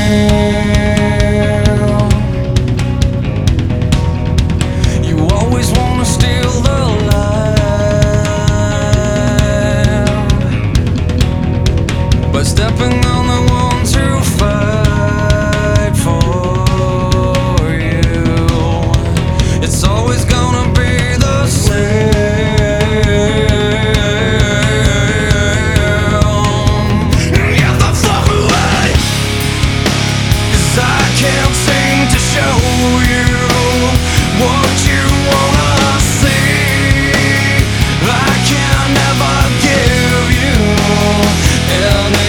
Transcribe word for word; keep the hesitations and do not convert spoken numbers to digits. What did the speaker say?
You always wanna steal the light by stepping on the ones who fight for you. It's always gonna be the same. Get the fuck away, 'cause I can't seem to show you what you wanna see. I can never give you any